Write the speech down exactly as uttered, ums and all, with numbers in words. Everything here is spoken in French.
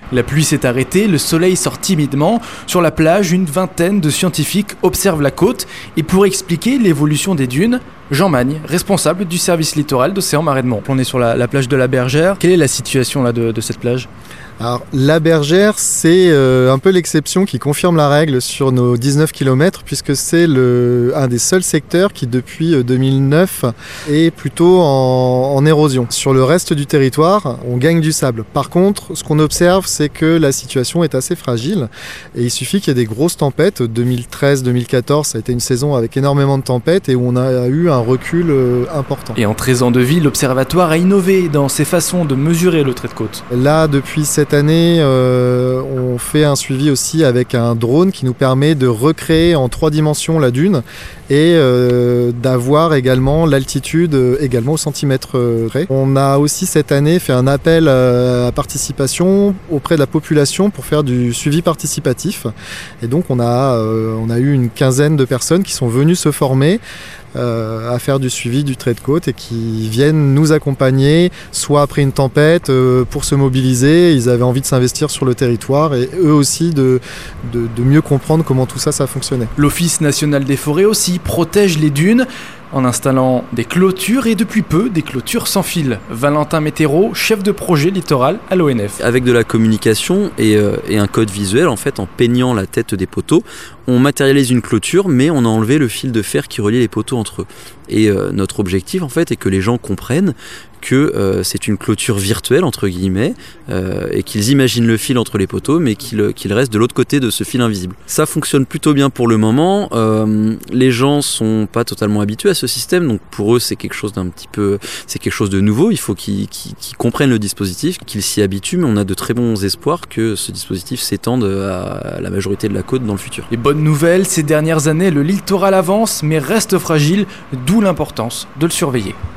La pluie s'est arrêtée, le soleil sort timidement. Sur la plage, une vingtaine de scientifiques observent la côte. Et pour expliquer l'évolution des dunes, Jean Magne, responsable du service littoral d'Océan Marais de Mont. On est sur la, la plage de la Bergère. Quelle est la situation là, de, de cette plage ? Alors, la Bergère, c'est euh, un peu l'exception qui confirme la règle sur nos dix-neuf kilomètres, puisque c'est le, un des seuls secteurs qui, depuis deux mille neuf, est plutôt en, en érosion. Sur le reste du territoire, on gagne du sable. Par contre, ce qu'on observe, c'est que la situation est assez fragile, et il suffit qu'il y ait des grosses tempêtes. deux mille treize deux mille quatorze, ça a été une saison avec énormément de tempêtes, et où on a eu un recul euh, important. Et en treize ans de vie, l'Observatoire a innové dans ses façons de mesurer le trait de côte. Là, depuis cette Cette année, euh, on fait un suivi aussi avec un drone qui nous permet de recréer en trois dimensions la dune et euh, d'avoir également l'altitude euh, également au centimètre près. On a aussi cette année fait un appel à participation auprès de la population pour faire du suivi participatif. Et donc on a, euh, on a eu une quinzaine de personnes qui sont venues se former Euh, à faire du suivi du trait de côte et qui viennent nous accompagner, soit après une tempête, euh, pour se mobiliser. Ils avaient envie de s'investir sur le territoire et eux aussi de, de, de mieux comprendre comment tout ça, ça fonctionnait. L'Office national des forêts aussi protège les dunes en installant des clôtures et depuis peu des clôtures sans fil. Valentin Météro, chef de projet littoral à l'O N F. Avec de la communication et, euh, et un code visuel, en fait, en peignant la tête des poteaux, on matérialise une clôture, mais on a enlevé le fil de fer qui reliait les poteaux entre eux. Et euh, notre objectif, en fait, est que les gens comprennent que euh, c'est une clôture virtuelle, entre guillemets, euh, et qu'ils imaginent le fil entre les poteaux, mais qu'il, qu'il reste de l'autre côté de ce fil invisible. Ça fonctionne plutôt bien pour le moment. Euh, les gens sont pas totalement habitués à ce système, donc pour eux, c'est quelque chose d'un petit peu, c'est quelque chose de nouveau. Il faut qu'ils, qu'ils, qu'ils comprennent le dispositif, qu'ils s'y habituent, mais on a de très bons espoirs que ce dispositif s'étende à la majorité de la côte dans le futur. Les bonnes nouvelles, ces dernières années, le littoral avance, mais reste fragile, d'où l'importance de le surveiller.